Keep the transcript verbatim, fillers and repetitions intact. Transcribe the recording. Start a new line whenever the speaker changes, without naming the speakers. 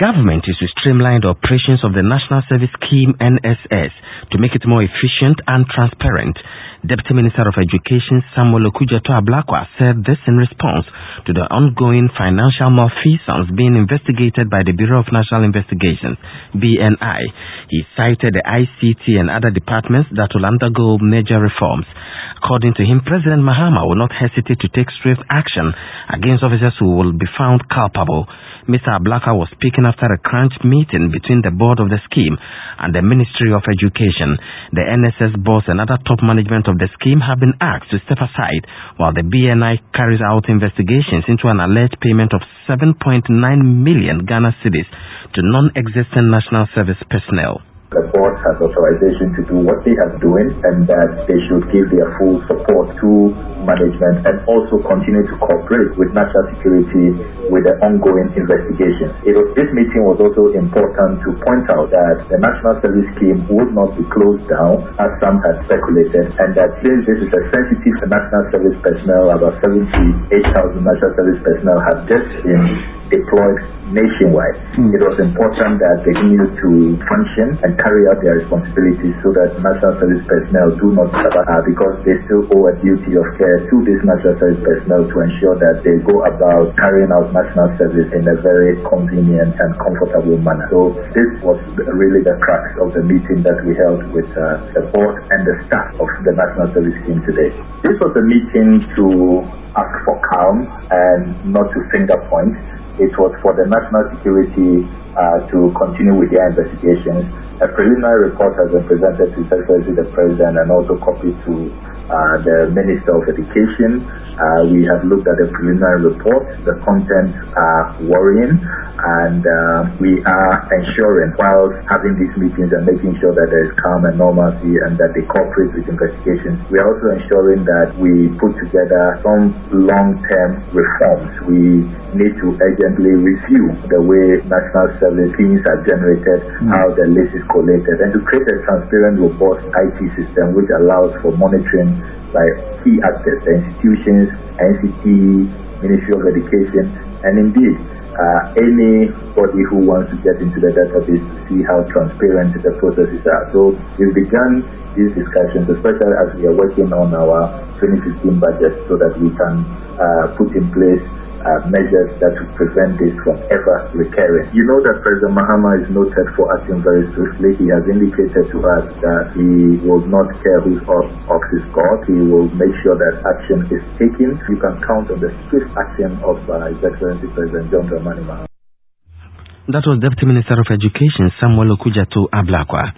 government is to streamline the operations of the National Service Scheme N S S to make it more efficient and transparent. Deputy Minister of Education Samuel Okudzeto Ablakwa said this in response to the ongoing financial malfeasance being investigated by the Bureau of National Investigations, B N I. He cited the I C T and other departments that will undergo major reforms. According to him, President Mahama will not hesitate to take swift action against officers who will be found culpable. Mister Ablakwa was speaking after a crunch meeting between the board of the scheme and the Ministry of Education. The N S S boss and other top management of the scheme have been asked to step aside while the B N I carries out investigations into an alleged payment of seven point nine million Ghana cedis to non-existent national service personnel.
The board has authorization to do what they are doing, and that they should give their full support to management and also continue to cooperate with national security with the ongoing investigation. It was, this meeting was also important to point out that the National Service Scheme would not be closed down as some had speculated, and that since this is a sensitive national service personnel, about seventy-eight thousand national service personnel have just been deployed nationwide. Mm. It was important that they continue to function and carry out their responsibilities so that national service personnel do not suffer uh, because they still owe a duty of care to this national service personnel to ensure that they go about carrying out national service in a very convenient and comfortable manner. So this was really the crux of the meeting that we held with uh, the board and the staff of the National Service Scheme today. This was a meeting to ask for calm and not to finger point. It was for the national security uh, to continue with their investigations. A preliminary report has been presented to His Excellency the President and also copied to uh, the Minister of Education. Uh, we have looked at the preliminary report. The contents are worrying, and uh, we are ensuring, while having these meetings and making sure that there is calm and normalcy and that they cooperate with investigations, we are also ensuring that we put together some long-term reforms. We need to urgently review the way national service schemes are generated, mm. how the list is collated, and to create a transparent, robust I T system which allows for monitoring by key actors, the institutions, N C T, Ministry of Education, and indeed uh, anybody who wants to get into the database to see how transparent the processes are. So we've begun these discussions, especially as we are working on our twenty fifteen budget, so that we can uh, put in place Uh, measures that will prevent this from ever recurring. You know that President Mahama is noted for acting very swiftly. He has indicated to us that he will not care who's off, off his guard. He will make sure that action is taken. You can count on the swift action of uh, His Excellency President John Dramani Mahama.
That was Deputy Minister of Education Samuel Okudzeto Ablakwa.